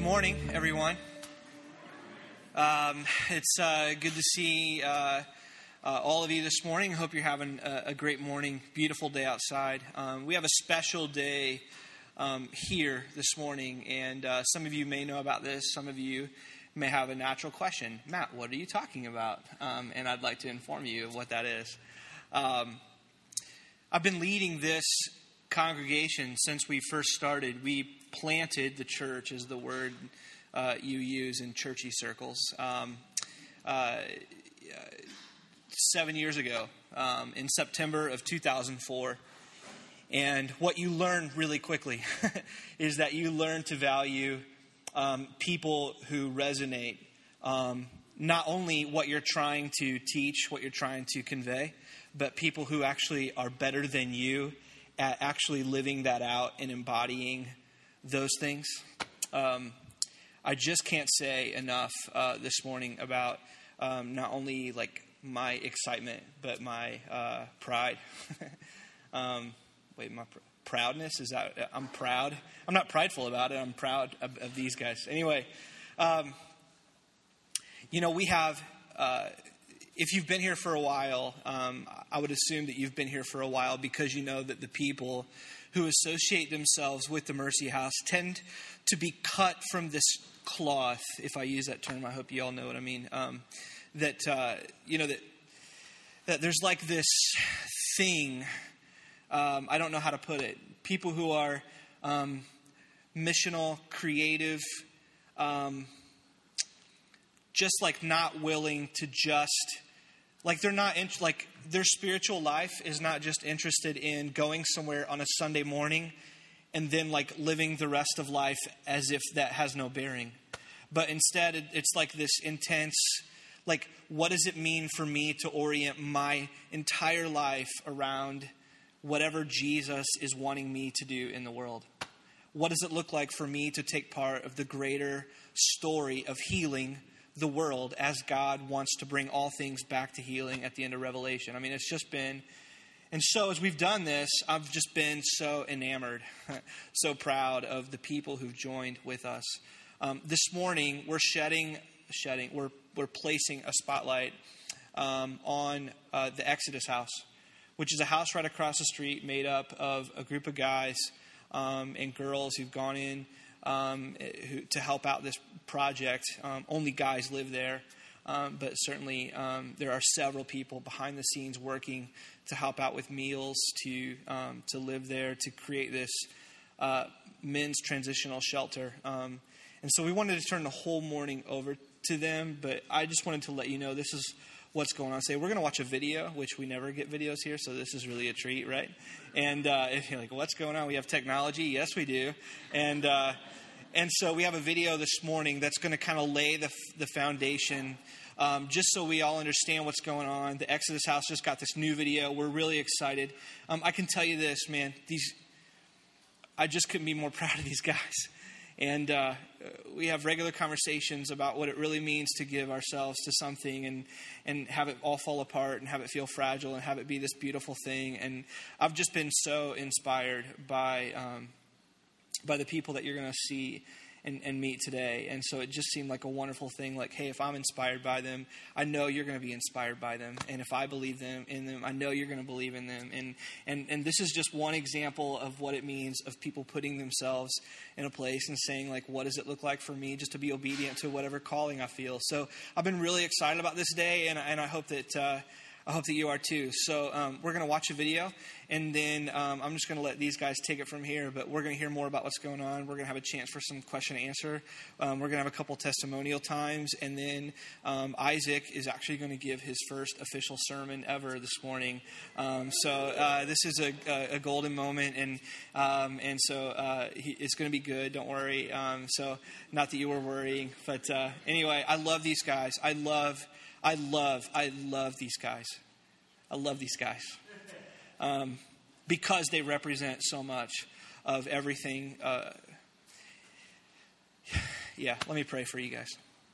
morning, everyone. It's good to see all of you this morning. I hope you're having a great morning, beautiful day outside. We have a special day here this morning, and some of you may know about this. Some of you may have a natural question. Matt, what are you talking about? And I'd like to inform you of what that is. I've been leading this congregation since we first started. We planted the church, is the word you use in churchy circles, 7 years ago, in September of 2004. And what you learn really quickly is that you learn to value people who resonate, not only what you're trying to teach, what you're trying to convey, but people who actually are better than you at actually living that out and embodying those things. I just can't say enough this morning about not only like my excitement, but my pride. My proudness, is that I'm proud. I'm not prideful about it. I'm proud of these guys. Anyway, we have, if you've been here for a while, I would assume that you've been here for a while because you know that the people who associate themselves with the Mercy House tend to be cut from this cloth, if I use that term. I hope you all know what I mean. That there's like this thing, I don't know how to put it. People who are missional, creative, just like not willing to just, like they're not, like their spiritual life is not just interested in going somewhere on a Sunday morning and then like living the rest of life as if that has no bearing. But instead it's like this intense, like what does it mean for me to orient my entire life around whatever Jesus is wanting me to do in the world? What does it look like for me to take part of the greater story of healing the world as God wants to bring all things back to healing at the end of Revelation? I mean, it's just been, and so as we've done this, I've just been so enamored, so proud of the people who've joined with us. This morning, we're we're placing a spotlight on the Exodus House, which is a house right across the street made up of a group of guys and girls who've gone in to help out this project. Only guys live there, but certainly there are several people behind the scenes working to help out with meals, to live there, to create this men's transitional shelter. And so we wanted to turn the whole morning over to them, but I just wanted to let you know this is what's going on. We're going to watch a video, which we never get videos here, so this is really a treat, right? And if you're like, what's going on? We have technology? Yes, we do. And so we have a video this morning that's going to kind of lay the foundation, just so we all understand what's going on. The Exodus House just got this new video. We're really excited. I can tell you this, man. I just couldn't be more proud of these guys. And we have regular conversations about what it really means to give ourselves to something and have it all fall apart and have it feel fragile and have it be this beautiful thing. And I've just been so inspired by the people that you're going to see and meet today. And so it just seemed like a wonderful thing. Like, hey, if I'm inspired by them, I know you're going to be inspired by them. And if I believe in them, I know you're going to believe in them. And this is just one example of what it means of people putting themselves in a place and saying, like, what does it look like for me just to be obedient to whatever calling I feel? So I've been really excited about this day, and I hope that you are too. So we're going to watch a video, and then I'm just going to let these guys take it from here. But we're going to hear more about what's going on. We're going to have a chance for some question and answer. We're going to have a couple testimonial times, and then Isaac is actually going to give his first official sermon ever this morning. So this is a golden moment, and so it's going to be good. Don't worry. So not that you were worrying, but anyway, I love these guys. I love these guys. I love these guys. Because they represent so much of everything. Let me pray for you guys.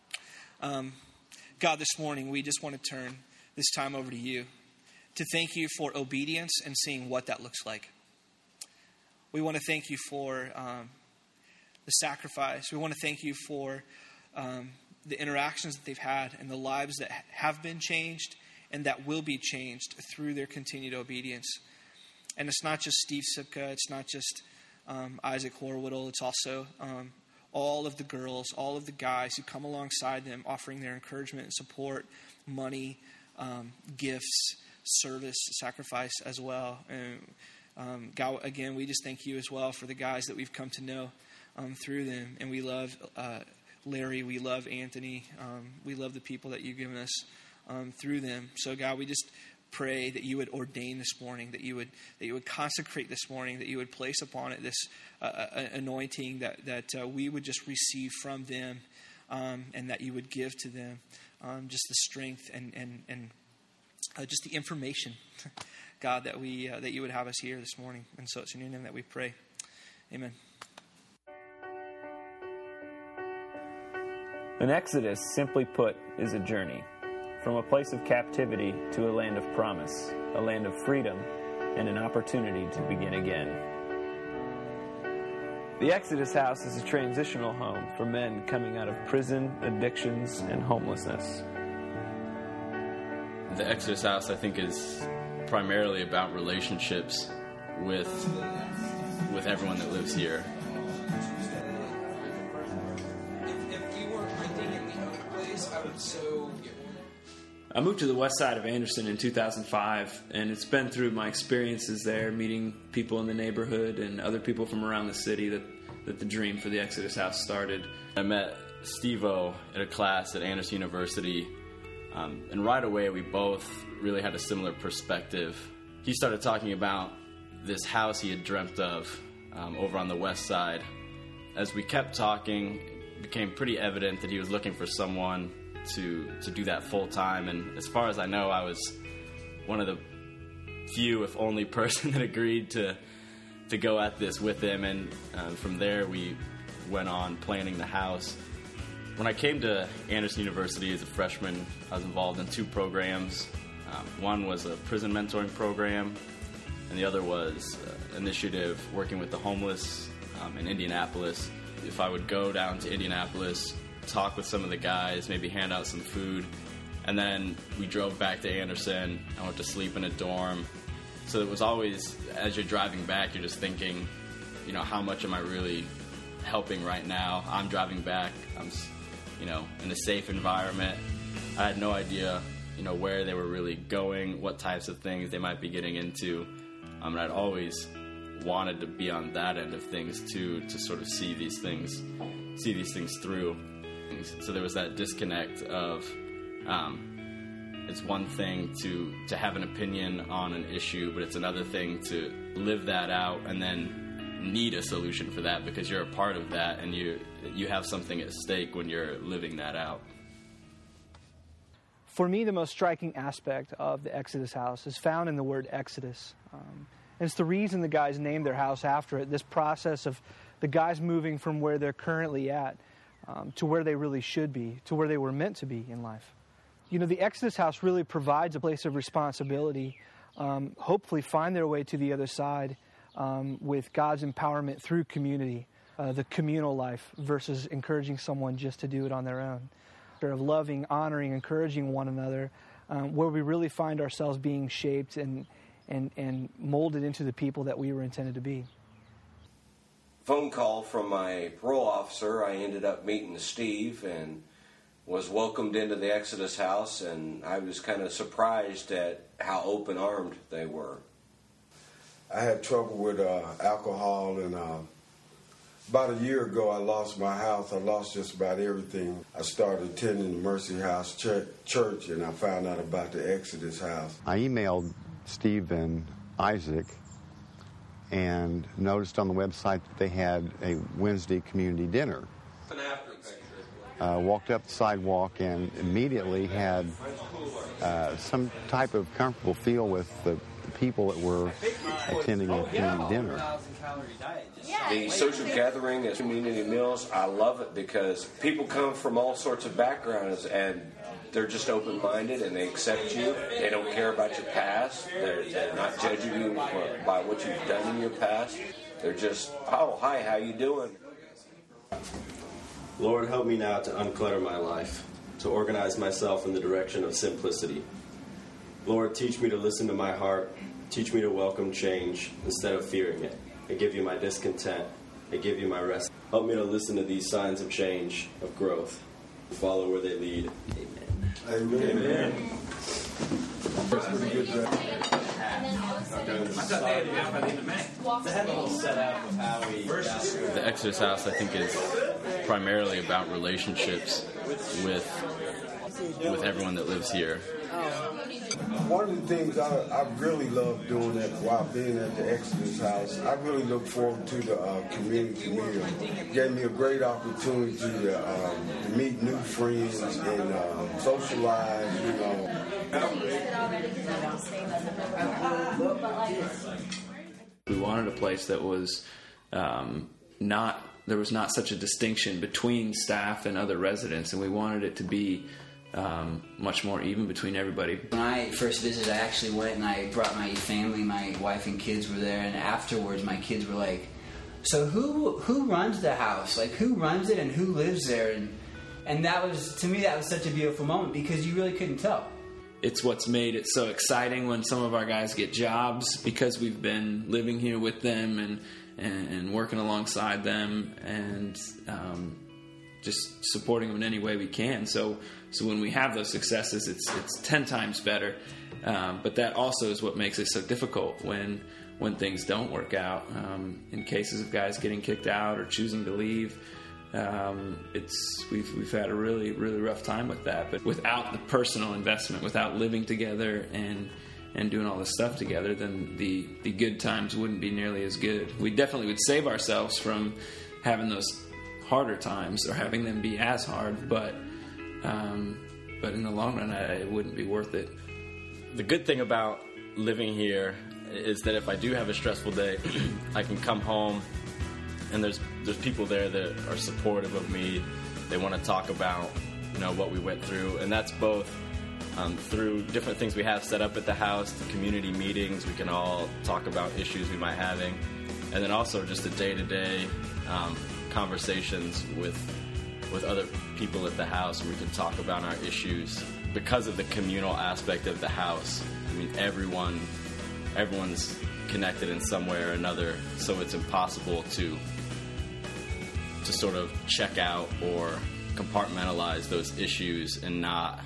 God, this morning, we just want to turn this time over to you to thank you for obedience and seeing what that looks like. We want to thank you for the sacrifice. We want to thank you for the interactions that they've had and the lives that have been changed and that will be changed through their continued obedience. And it's not just Steve Sipka, it's not just Isaac Horwittle, it's also all of the girls, all of the guys who come alongside them, offering their encouragement and support, money, gifts, service, sacrifice as well. And God, again, we just thank you as well for the guys that we've come to know through them. And we love Larry, we love Anthony, we love the people that you've given us through them. So God, we just pray that you would ordain this morning, that you would consecrate this morning, that you would place upon it this anointing that we would just receive from them, and that you would give to them just the strength and just the information, God, that you would have us here this morning. And so it's in your name that we pray. Amen. An exodus, simply put, is a journey. From a place of captivity to a land of promise, a land of freedom, and an opportunity to begin again. The Exodus House is a transitional home for men coming out of prison, addictions, and homelessness. The Exodus House, I think, is primarily about relationships with everyone that lives here. If you weren't renting in the other place, I would so get one. I moved to the west side of Anderson in 2005, and it's been through my experiences there, meeting people in the neighborhood and other people from around the city that the dream for the Exodus House started. I met Steve-O at a class at Anderson University, and right away we both really had a similar perspective. He started talking about this house he had dreamt of over on the west side. As we kept talking, it became pretty evident that he was looking for someone to do that full time, and as far as I know, I was one of the few, if only, person that agreed to go at this with him. And from there, we went on planning the house. When I came to Anderson University as a freshman, I was involved in two programs. One was a prison mentoring program, and the other was an initiative working with the homeless in Indianapolis. If I would go down to Indianapolis, talk with some of the guys, maybe hand out some food, and then we drove back to Anderson. I went to sleep in a dorm. So it was always, as you're driving back, you're just thinking, how much am I really helping right now? I'm driving back, I'm in a safe environment. I had no idea where they were really going, what types of things they might be getting into, and I'd always wanted to be on that end of things too, to sort of see these things through. So there was that disconnect of it's one thing to have an opinion on an issue, but it's another thing to live that out and then need a solution for that because you're a part of that and you have something at stake when you're living that out. For me, the most striking aspect of the Exodus House is found in the word Exodus. And it's the reason the guys named their house after it, this process of the guys moving from where they're currently at to where they really should be, to where they were meant to be in life. The Exodus House really provides a place of responsibility, hopefully find their way to the other side with God's empowerment through community, the communal life versus encouraging someone just to do it on their own. Of loving, honoring, encouraging one another, where we really find ourselves being shaped and molded into the people that we were intended to be. Phone call from my parole officer. I ended up meeting Steve and was welcomed into the Exodus House, and I was kind of surprised at how open-armed they were. I had trouble with alcohol, and about a year ago I lost my house. I lost just about everything. I started attending the Mercy House Church, and I found out about the Exodus House. I emailed Steve and Isaac and noticed on the website that they had a Wednesday community dinner. Walked up the sidewalk and immediately had some type of comfortable feel with the people that were attending the community dinner. The social gathering at community meals, I love it because people come from all sorts of backgrounds and they're just open-minded and they accept you. They don't care about your past. They're not judging you by what you've done in your past. They're just, oh, hi, how you doing? Lord, help me now to unclutter my life, to organize myself in the direction of simplicity. Lord, teach me to listen to my heart. Teach me to welcome change instead of fearing it. I give you my discontent. I give you my rest. Help me to listen to these signs of change, of growth. Follow where they lead. Amen. Amen. That's pretty good, Jack. The Exodus House, I think, is primarily about relationships with everyone that lives here. One of the things I really love doing while being at the Exodus House, I really look forward to the community meal. It gave me a great opportunity to meet new friends and socialize, you know. We wanted a place that was there was not such a distinction between staff and other residents, and we wanted it to be much more even between everybody. When I first visited, I actually went and I brought my family, my wife and kids were there, and afterwards my kids were like, so who runs the house? Like, who runs it and who lives there? And that was, to me, that was such a beautiful moment because you really couldn't tell. It's what's made it so exciting when some of our guys get jobs because we've been living here with them and working alongside them and just supporting them in any way we can. So when we have those successes, it's 10 times better. But that also is what makes it so difficult when things don't work out. In cases of guys getting kicked out or choosing to leave, we've had a really, really rough time with that. But without the personal investment, without living together and doing all this stuff together, then the good times wouldn't be nearly as good. We definitely would save ourselves from having those harder times or having them be as hard, but in the long run, it wouldn't be worth it. The good thing about living here is that if I do have a stressful day, I can come home and there's people there that are supportive of me. They want to talk about, what we went through, and that's both through different things we have set up at the house, the community meetings. We can all talk about issues we might having, and then also just the day-to-day conversations with other people at the house where we can talk about our issues. Because of the communal aspect of the house, I mean, everyone's connected in some way or another, so it's impossible to sort of check out or compartmentalize those issues and not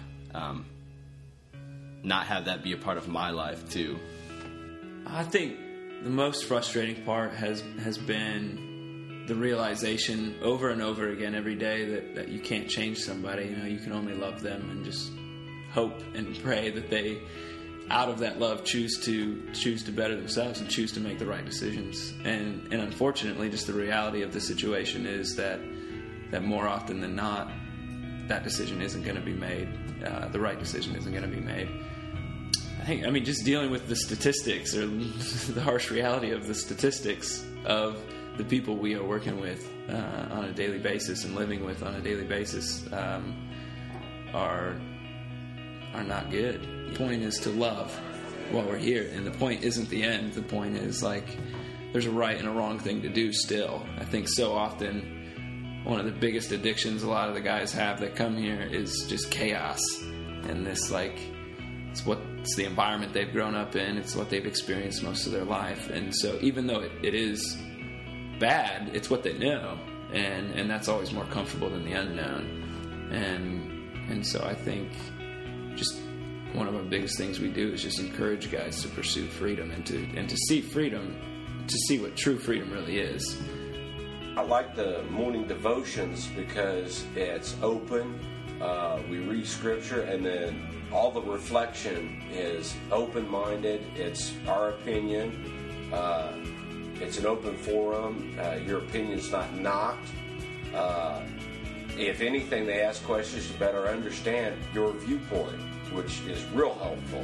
have that be a part of my life too. I think the most frustrating part has been the realization over and over again every day that you can't change somebody. You can only love them and just hope and pray that they, out of that love, choose to better themselves and choose to make the right decisions. And unfortunately, just the reality of the situation is that more often than not, that decision isn't going to be made. The right decision isn't going to be made. I mean, just dealing with the statistics or the harsh reality of the statistics of the people we are working with on a daily basis and living with on a daily basis are not good. The point is to love while we're here, and the point isn't the end. The point is, there's a right and a wrong thing to do still. I think so often one of the biggest addictions a lot of the guys have that come here is just chaos, and this, it's the environment they've grown up in, it's what they've experienced most of their life, and so even though it is bad, it's what they know, and that's always more comfortable than the unknown, and so I think just one of our biggest things we do is just encourage guys to pursue freedom and to see freedom, to see what true freedom really is. I like the morning devotions because it's open. We read scripture, and then all the reflection is open-minded. It's our opinion. It's an open forum. Your opinion's not knocked. If anything, they ask questions to better understand your viewpoint, which is real helpful.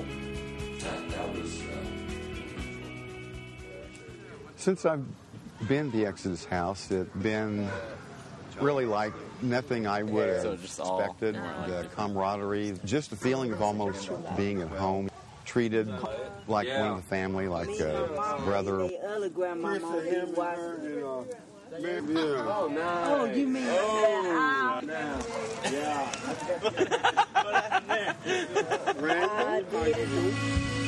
Since I've been to the Exodus House, it's been really like nothing I would have expected. The camaraderie, just the feeling of almost being at home, treated like one of the family, like a brother. Oh, nice. Oh, you mean oh, now? Yeah. What happened there?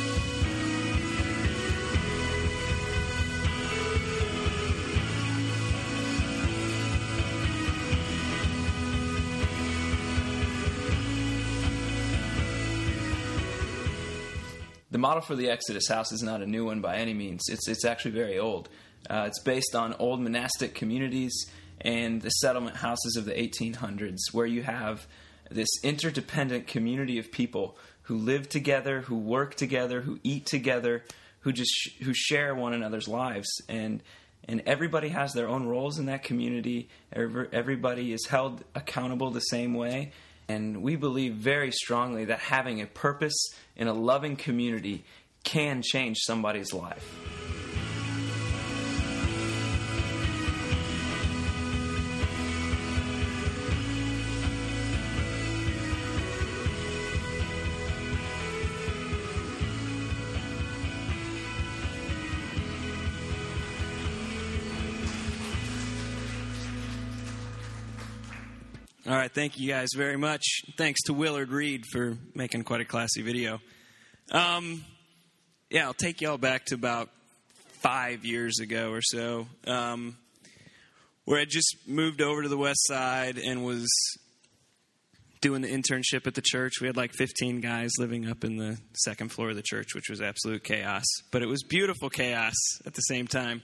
The model for the Exodus House is not a new one by any means. It's actually very old. It's based on old monastic communities and the settlement houses of the 1800s, where you have this interdependent community of people who live together, who work together, who eat together, who share one another's lives, and everybody has their own roles in that community. Everybody is held accountable the same way. And we believe very strongly that having a purpose in a loving community can change somebody's life. All right, thank you guys very much. Thanks to Willard Reed for making quite a classy video. I'll take y'all back to about 5 years ago or so, where I just moved over to the west side and was doing the internship at the church. We had like 15 guys living up in the second floor of the church, which was absolute chaos. But it was beautiful chaos at the same time.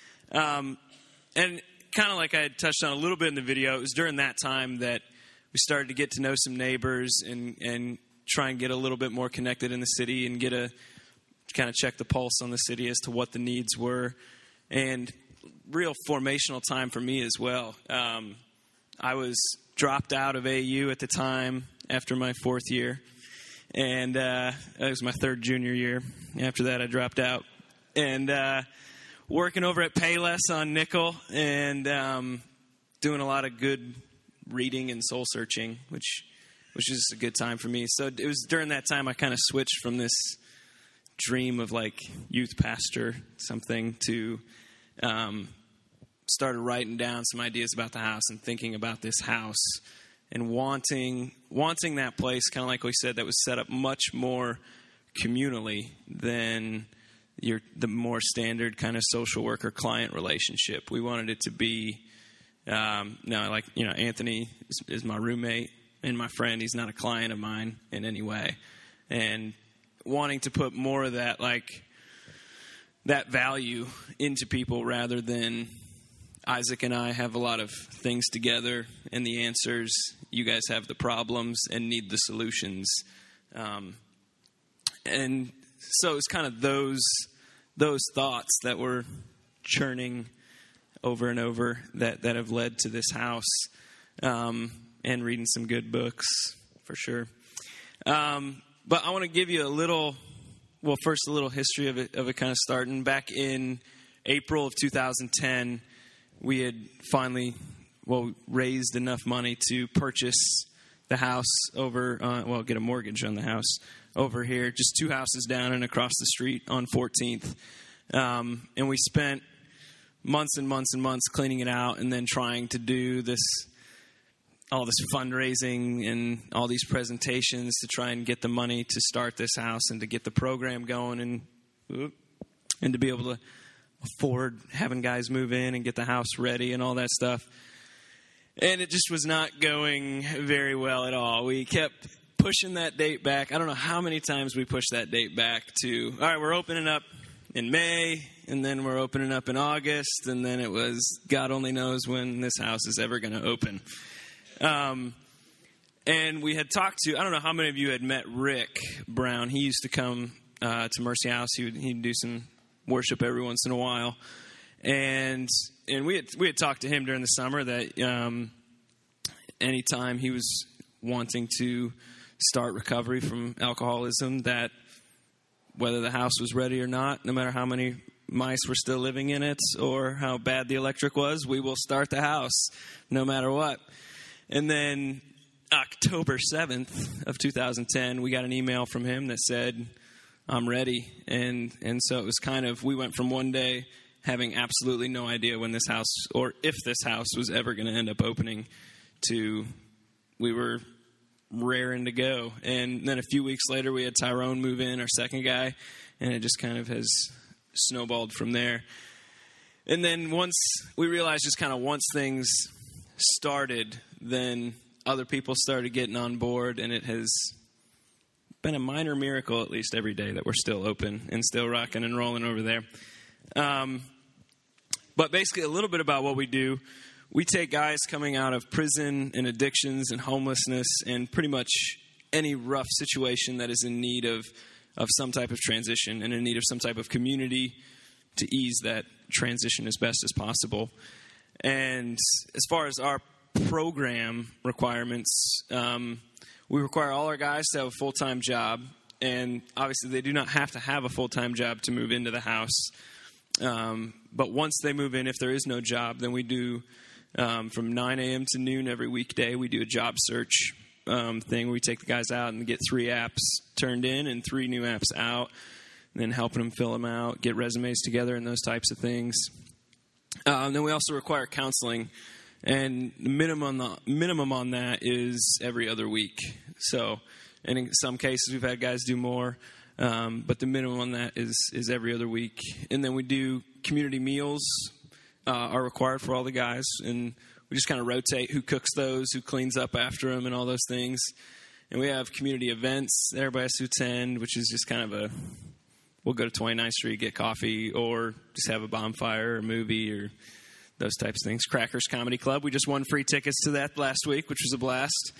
And kind of like I had touched on a little bit in the video, it was during that time that we started to get to know some neighbors and try and get a little bit more connected in the city and get a kind of check the pulse on the city as to what the needs were. And real formational time for me as well. I was dropped out of AU at the time after my fourth year. And it was my third junior year. After that, I dropped out. And working over at Payless on Nickel and doing a lot of good reading and soul searching, which is a good time for me. So it was during that time I kind of switched from this dream of like youth pastor something to started writing down some ideas about the house and thinking about this house and wanting that place, kind of like we said, that was set up much more communally than the more standard kind of social worker client relationship. We wanted it to be, Anthony is my roommate and my friend. He's not a client of mine in any way. And wanting to put more of that, like, that value into people rather than Isaac and I have a lot of things together and the answers. You guys have the problems and need the solutions. And so it's kind of those thoughts that were churning over and over that have led to this house, and reading some good books for sure. But I want to give you a little history of it kind of starting. Back in April of 2010, we had finally, raised enough money to purchase the house over, get a mortgage on the house over here, just 2 houses down and across the street on 14th. And we spent months and months and months cleaning it out and then trying to do all this fundraising and all these presentations to try and get the money to start this house and to get the program going and to be able to afford having guys move in and get the house ready and all that stuff. And it just was not going very well at all. We kept pushing that date back. I don't know how many times we pushed that date back to, all right, we're opening up in May, and then we're opening up in August, and then it was, God only knows when this house is ever going to open. And we had talked to, I don't know how many of you had met Rick Brown. He used to come to Mercy House. He'd do some worship every once in a while. And we had talked to him during the summer that anytime he was wanting to start recovery from alcoholism, that whether the house was ready or not, no matter how many mice were still living in it or how bad the electric was, we will start the house no matter what. And then October 7th of 2010, we got an email from him that said, I'm ready. And so it was kind of, we went from one day, having absolutely no idea when this house, or if this house was ever going to end up opening, to we were raring to go. And then a few weeks later, we had Tyrone move in, our second guy, and it just kind of has snowballed from there. And then once we realized, just kind of once things started, then other people started getting on board, and it has been a minor miracle, at least every day, that we're still open and still rocking and rolling over there. But basically, a little bit about what we do. We take guys coming out of prison and addictions and homelessness and pretty much any rough situation that is in need of some type of transition and in need of some type of community to ease that transition as best as possible. And as far as our program requirements, we require all our guys to have a full-time job. And obviously, they do not have to have a full-time job to move into the house. But once they move in, if there is no job, then we do from 9 a.m. to noon every weekday. We do a job search thing where we take the guys out and get 3 apps turned in and 3 new apps out, and then helping them fill them out, get resumes together, and those types of things. And then we also require counseling, and the minimum on that is every other week. So, and in some cases, we've had guys do more. But the minimum on that is every other week. And then we do community meals are required for all the guys. And we just kind of rotate who cooks those, who cleans up after them, and all those things. And we have community events that everybody has to attend, which is just kind of we'll go to 29th Street, get coffee, or just have a bonfire or a movie or those types of things. Crackers Comedy Club. We just won free tickets to that last week, which was a blast.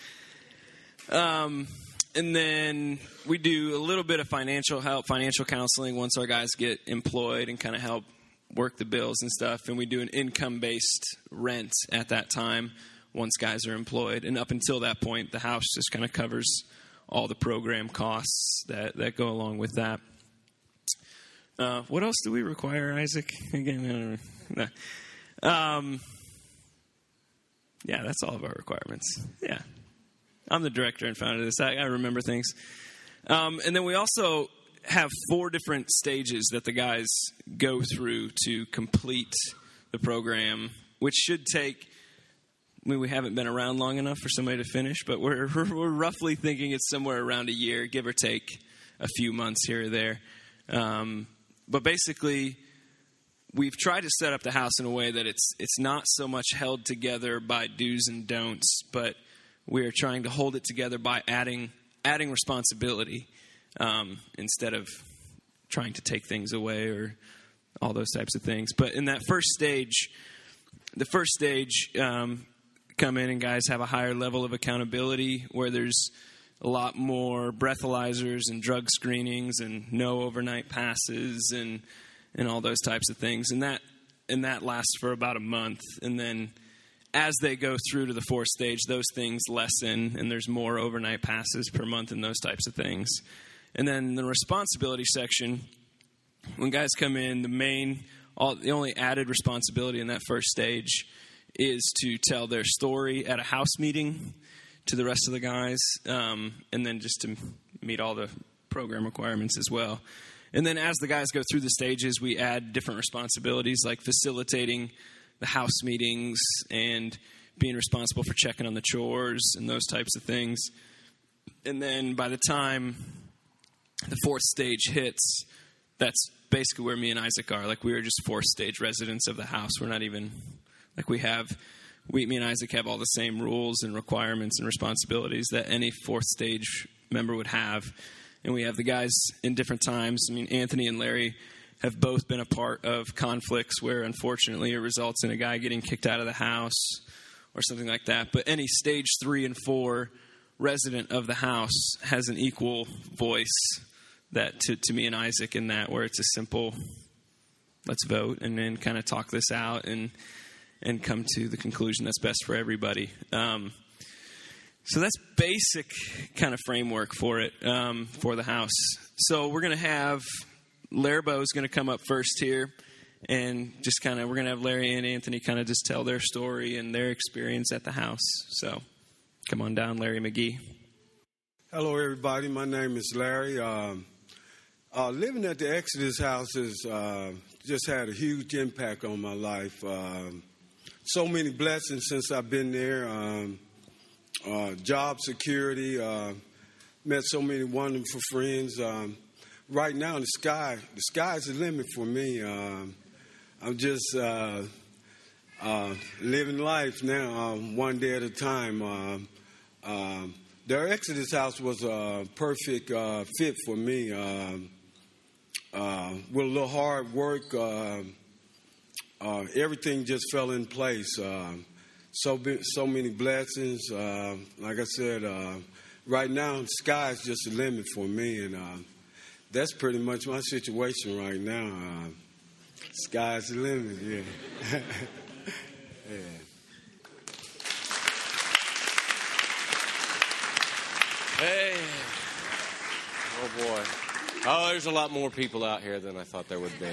And then we do a little bit of financial help, financial counseling once our guys get employed and kind of help work the bills and stuff. And we do an income-based rent at that time once guys are employed. And up until that point, the house just kind of covers all the program costs that go along with that. What else do we require, Isaac? Again, I don't know. Yeah, that's all of our requirements. Yeah. I'm the director and founder of this. I remember things. And then we also have 4 different stages that the guys go through to complete the program, which should take, we haven't been around long enough for somebody to finish, but we're roughly thinking it's somewhere around a year, give or take a few months here or there. But basically, we've tried to set up the house in a way that it's not so much held together by do's and don'ts, but we are trying to hold it together by adding responsibility instead of trying to take things away or all those types of things. But in that first stage, come in and guys have a higher level of accountability where there's a lot more breathalyzers and drug screenings and no overnight passes and all those types of things. And that lasts for about a month. And then as they go through to the 4th stage, those things lessen, and there's more overnight passes per month and those types of things. And then the responsibility section, when guys come in, the only added responsibility in that first stage is to tell their story at a house meeting to the rest of the guys, and then just to meet all the program requirements as well. And then as the guys go through the stages, we add different responsibilities like facilitating the house meetings and being responsible for checking on the chores and those types of things. And then by the time the 4th stage hits, that's basically where me and Isaac are. Like, we are just 4th stage residents of the house. We're not even, like, me and Isaac have all the same rules and requirements and responsibilities that any 4th stage member would have. And we have the guys in different times. I mean, Anthony and Larry have both been a part of conflicts where, unfortunately, it results in a guy getting kicked out of the house or something like that. But any stage 3 and 4 resident of the house has an equal voice that to me and Isaac in that, where it's a simple, let's vote and then kind of talk this out and come to the conclusion that's best for everybody. So that's basic kind of framework for it, for the house. So we're going to have Larbo is going to come up first here, and just kind of, we're going to have Larry and Anthony kind of just tell their story and their experience at the house. So come on down, Larry McGee. Hello, everybody. My name is Larry. Living at the Exodus House has just had a huge impact on my life. So many blessings since I've been there. Job security, met so many wonderful friends. Right now, the sky's the limit for me. I'm just living life now, one day at a time. The Exodus House was a perfect fit for me. With a little hard work, everything just fell in place. So many blessings. Like I said, right now, the sky's just the limit for me, and that's pretty much my situation right now. Sky's the limit, yeah. Yeah. Hey. Oh, boy. Oh, there's a lot more people out here than I thought there would be.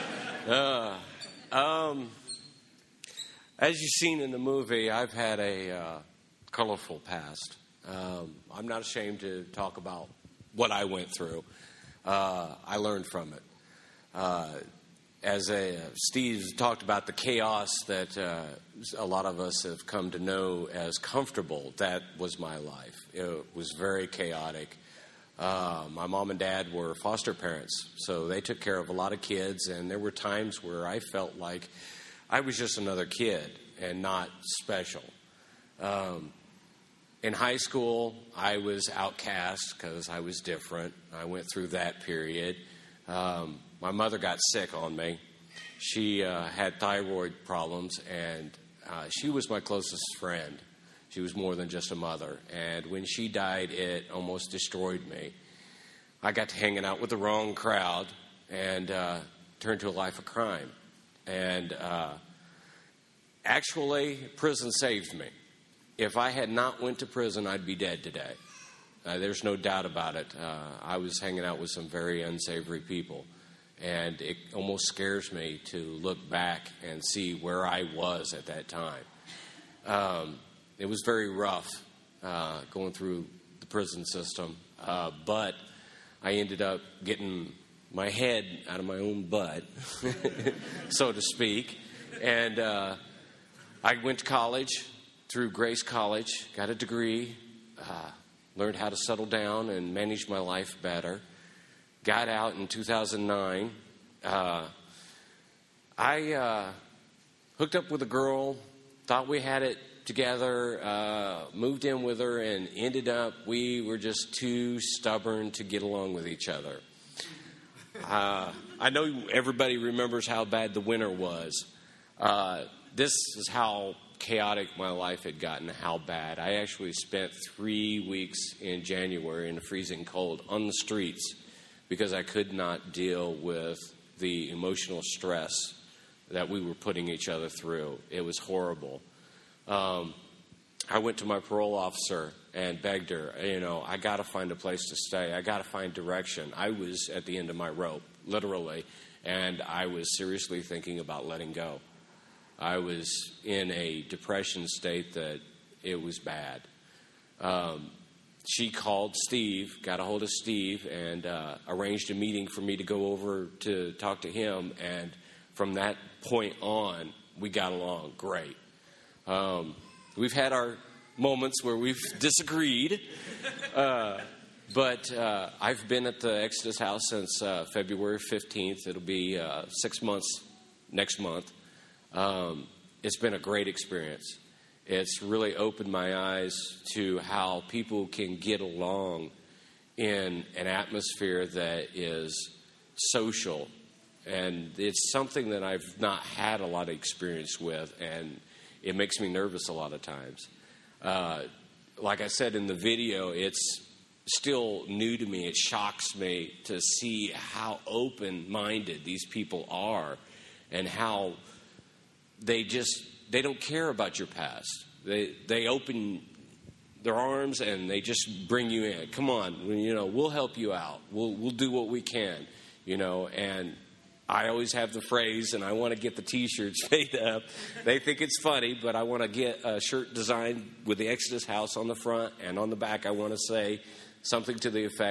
As you've seen in the movie, I've had a colorful past. I'm not ashamed to talk about what I went through. I learned from it. Steve talked about the chaos that a lot of us have come to know as comfortable. That was my life. It was very chaotic. My mom and dad were foster parents, so they took care of a lot of kids, and there were times where I felt like I was just another kid and not special. In high school, I was outcast because I was different. I went through that period. My mother got sick on me. She had thyroid problems, and she was my closest friend. She was more than just a mother. And when she died, it almost destroyed me. I got to hanging out with the wrong crowd and turned to a life of crime. And actually, prison saved me. If I had not went to prison, I'd be dead today. There's no doubt about it. I was hanging out with some very unsavory people. And it almost scares me to look back and see where I was at that time. It was very rough going through the prison system. But I ended up getting my head out of my own butt, so to speak. And I went to college through Grace College, got a degree, learned how to settle down and manage my life better. Got out in 2009. I hooked up with a girl, thought we had it together, moved in with her, and ended up we were just too stubborn to get along with each other. I know everybody remembers how bad the winter was. This is how chaotic my life had gotten, how bad. I actually spent 3 weeks in January in the freezing cold on the streets because I could not deal with the emotional stress that we were putting each other through. It was horrible. I went to my parole officer and begged her, I got to find a place to stay. I got to find direction. I was at the end of my rope, literally, and I was seriously thinking about letting go. I was in a depression state that it was bad. She called Steve, got a hold of Steve, and arranged a meeting for me to go over to talk to him. And from that point on, we got along great. We've had our moments where we've disagreed, but I've been at the Exodus House since February 15th. It'll be 6 months next month. It's been a great experience. It's really opened my eyes to how people can get along in an atmosphere that is social. And it's something that I've not had a lot of experience with, and it makes me nervous a lot of times. Like I said in the video, it's still new to me. It shocks me to see how open-minded these people are and how they don't care about your past. They open their arms and they just bring you in. Come on, we'll help you out. We'll do what we can, and I always have the phrase, and I want to get the T-shirts made up. They think it's funny, but I want to get a shirt designed with the Exodus House on the front, and on the back I want to say something to the effect,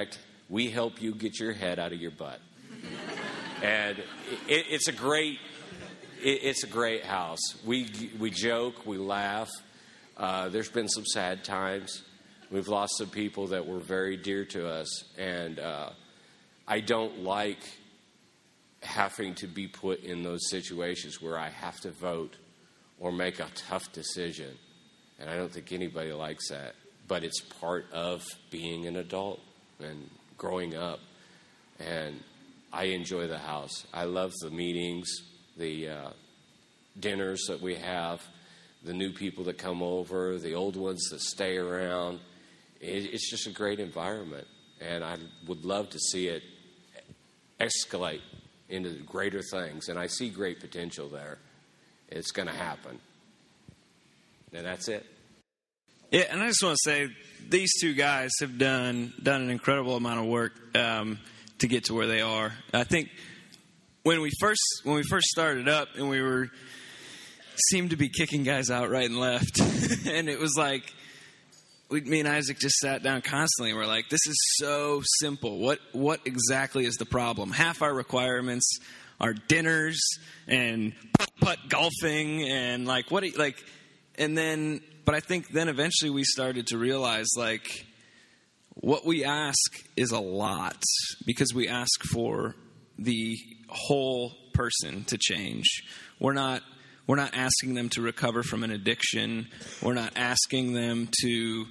we help you get your head out of your butt. And it's a great house. We joke, we laugh. There's been some sad times. We've lost some people that were very dear to us, and I don't like having to be put in those situations where I have to vote or make a tough decision. And I don't think anybody likes that. But it's part of being an adult and growing up. And I enjoy the house. I love the meetings, the dinners that we have, the new people that come over, the old ones that stay around. It's just a great environment. And I would love to see it escalate into greater things. And I see great potential there. It's going to happen. And that's it. Yeah, and I just want to say these two guys have done an incredible amount of work to get to where they are. I think when we first started up and we seemed to be kicking guys out right and left, and it was like me and Isaac just sat down constantly and we're like, this is so simple. What exactly is the problem? Half our requirements are dinners and putt golfing and but I think then eventually we started to realize like what we ask is a lot because we ask for the whole person to change. We're not asking them to recover from an addiction. We're not asking them to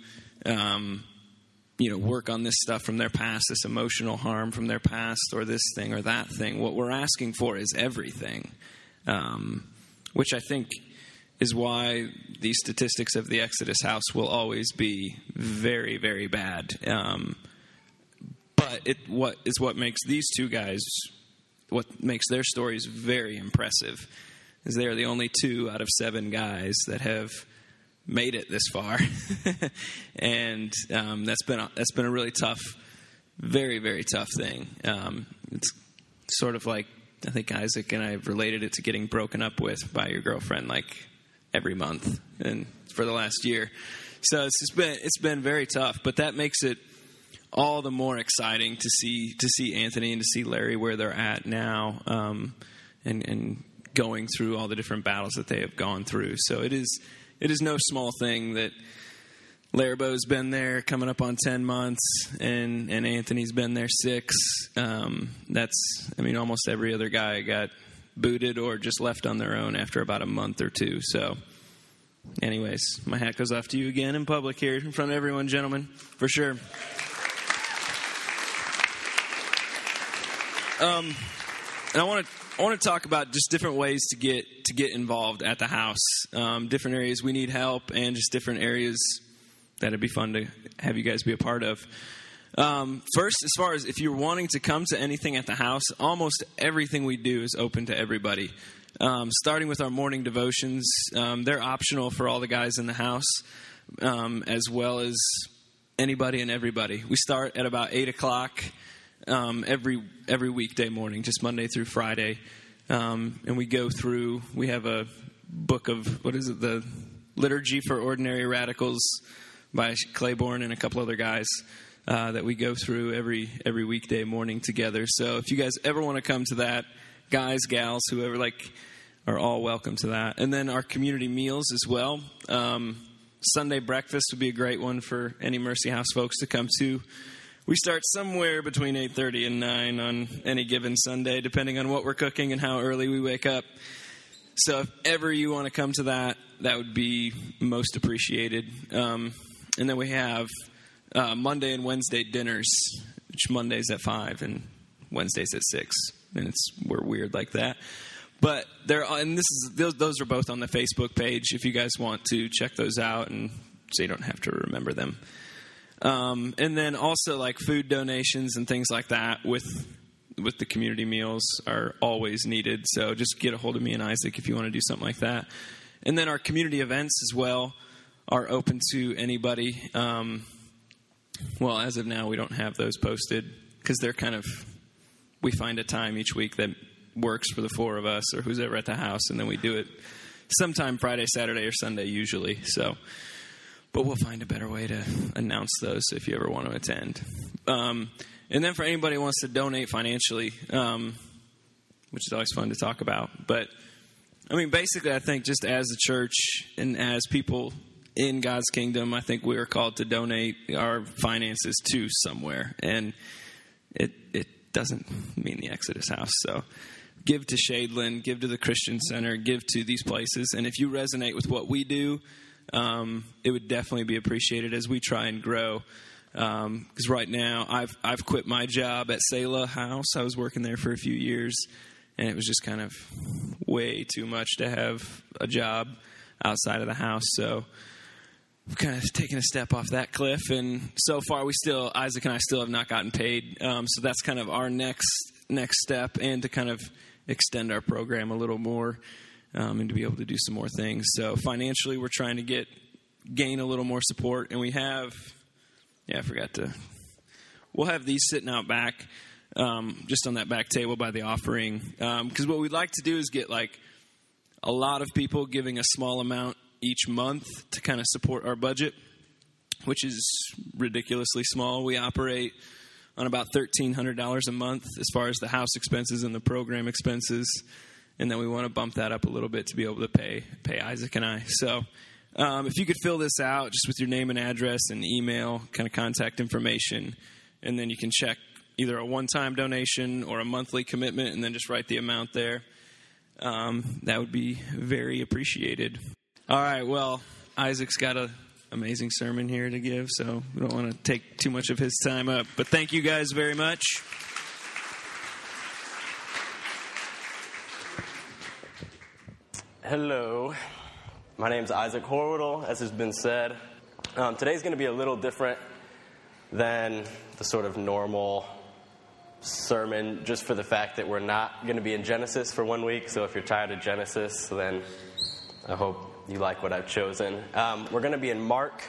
work on this stuff from their past, this emotional harm from their past, or this thing or that thing. What we're asking for is everything, which I think is why the statistics of the Exodus house will always be very, very bad. But what makes these two guys, what makes their stories very impressive, is they are the only 2 out of 7 guys that have made it this far, and that's been a really tough, very, very tough thing. It's sort of like I think Isaac and I have related it to getting broken up with by your girlfriend like every month and for the last year. So it's been very tough, but that makes it all the more exciting to see Anthony and to see Larry where they're at now, and going through all the different battles that they have gone through. So it is no small thing that Larabo's been there coming up on 10 months and Anthony's been there 6. Almost every other guy got booted or just left on their own after about a month or 2. So anyways, my hat goes off to you again in public here in front of everyone, gentlemen, for sure. And I want to talk about just different ways to get involved at the house, different areas we need help, and just different areas that it'd be fun to have you guys be a part of. First, as far as if you're wanting to come to anything at the house, almost everything we do is open to everybody. Starting with our morning devotions, they're optional for all the guys in the house, as well as anybody and everybody. We start at about 8 o'clock. Every weekday morning, just Monday through Friday. And we go through, we have a book of, the Liturgy for Ordinary Radicals by Claiborne and a couple other guys that we go through every weekday morning together. So if you guys ever want to come to that, guys, gals, whoever, are all welcome to that. And then our community meals as well. Sunday breakfast would be a great one for any Mercy House folks to come to. We start somewhere between 8:30 and 9 on any given Sunday, depending on what we're cooking and how early we wake up. So if ever you want to come to that, that would be most appreciated. And then we have Monday and Wednesday dinners, which Monday's at 5 and Wednesday's at 6. And we're weird like that. But those are both on the Facebook page if you guys want to check those out, and so you don't have to remember them. And then also food donations and things like that with the community meals are always needed. So just get a hold of me and Isaac if you want to do something like that. And then our community events as well are open to anybody. As of now, we don't have those posted because they're we find a time each week that works for the 4 of us or who's ever at the house, and then we do it sometime Friday, Saturday, or Sunday usually. So. But we'll find a better way to announce those if you ever want to attend. And then for anybody who wants to donate financially, which is always fun to talk about. But, I mean, basically, I think just as a church and as people in God's kingdom, I think we are called to donate our finances to somewhere. And it doesn't mean the Exodus House. So give to Shadeland, give to the Christian Center, give to these places. And if you resonate with what we do, it would definitely be appreciated as we try and grow. Because right now, I've quit my job at Selah House. I was working there for a few years, and it was just kind of way too much to have a job outside of the house. So we've kind of taken a step off that cliff, and so far Isaac and I still have not gotten paid. So that's kind of our next step, and to kind of extend our program a little more, and to be able to do some more things. So financially, we're trying to gain a little more support, and we have. Yeah, we'll have these sitting out back, just on that back table by the offering. Because what we'd like to do is get like a lot of people giving a small amount each month to kind of support our budget, which is ridiculously small. We operate on about $1,300 a month as far as the house expenses and the program expenses. And then we want to bump that up a little bit to be able to pay Isaac and I. So if you could fill this out just with your name and address and email, kind of contact information, and then you can check either a one-time donation or a monthly commitment, and then just write the amount there. That would be very appreciated. All right, well, Isaac's got an amazing sermon here to give, so we don't want to take too much of his time up. But thank you guys very much. Hello. My name's Isaac Horwedel, as has been said. Today's going to be a little different than the sort of normal sermon, just for the fact that we're not going to be in Genesis for 1 week. So if you're tired of Genesis, then I hope you like what I've chosen. We're going to be in Mark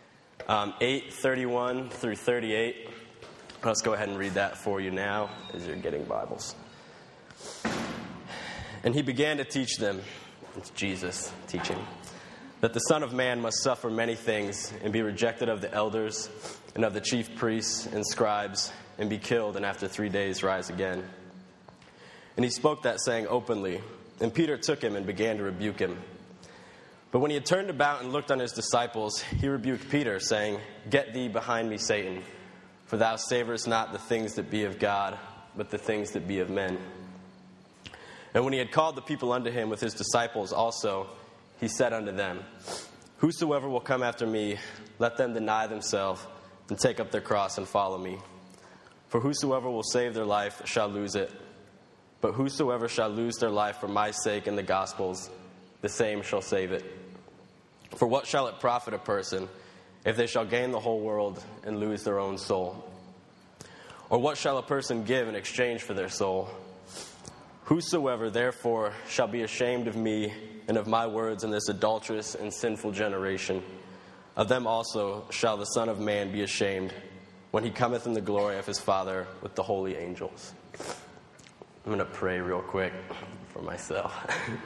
8:31 through 38. Let's go ahead and read that for you now as you're getting Bibles. And he began to teach them, it's Jesus teaching, that the Son of Man must suffer many things and be rejected of the elders and of the chief priests and scribes and be killed and after 3 days rise again. And he spoke that saying openly. And Peter took him and began to rebuke him. But when he had turned about and looked on his disciples, he rebuked Peter, saying, Get thee behind me, Satan, for thou savorest not the things that be of God, but the things that be of men. And when he had called the people unto him with his disciples also, he said unto them, Whosoever will come after me, let them deny themselves and take up their cross and follow me. For whosoever will save their life shall lose it. But whosoever shall lose their life for my sake and the gospel's, the same shall save it. For what shall it profit a person if they shall gain the whole world and lose their own soul? Or what shall a person give in exchange for their soul? Whosoever, therefore, shall be ashamed of me and of my words in this adulterous and sinful generation, of them also shall the Son of Man be ashamed when he cometh in the glory of his Father with the holy angels. I'm going to pray real quick for myself.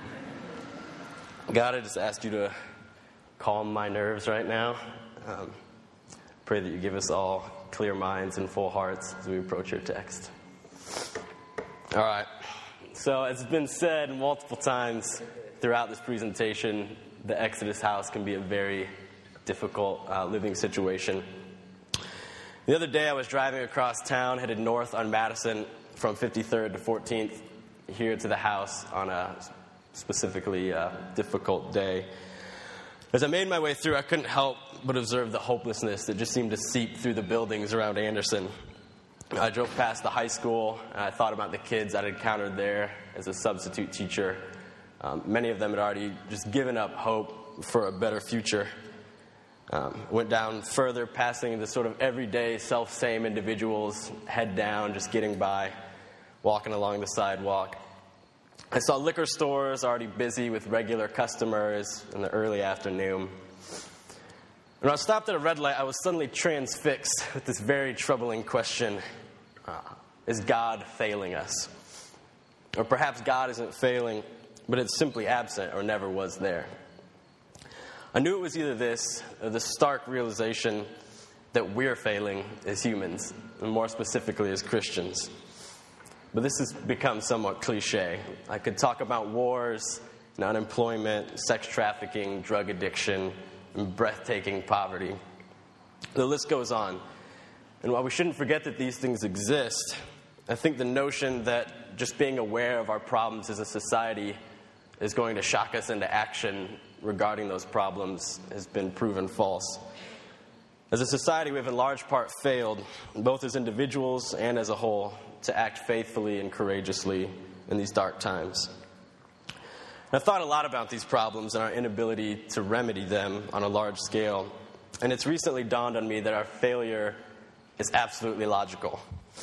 God, I just ask you to calm my nerves right now. Pray that you give us all clear minds and full hearts as we approach your text. All right. So, as has been said multiple times throughout this presentation, the Exodus House can be a very difficult living situation. The other day I was driving across town, headed north on Madison from 53rd to 14th, here to the house on a specifically difficult day. As I made my way through, I couldn't help but observe the hopelessness that just seemed to seep through the buildings around Anderson. I drove past the high school, and I thought about the kids I'd encountered there as a substitute teacher. Many of them had already just given up hope for a better future. Went down further, passing the sort of everyday self-same individuals, head down, just getting by, walking along the sidewalk. I saw liquor stores already busy with regular customers in the early afternoon. When I stopped at a red light, I was suddenly transfixed with this very troubling question. Is God failing us? Or perhaps God isn't failing, but it's simply absent or never was there. I knew it was either this or the stark realization that we're failing as humans, and more specifically as Christians. But this has become somewhat cliche. I could talk about wars, and unemployment, sex trafficking, drug addiction, and breathtaking poverty. The list goes on. And while we shouldn't forget that these things exist, I think the notion that just being aware of our problems as a society is going to shock us into action regarding those problems has been proven false. As a society, we have in large part failed, both as individuals and as a whole, to act faithfully and courageously in these dark times. I've thought a lot about these problems and our inability to remedy them on a large scale, and it's recently dawned on me that our failure is absolutely logical.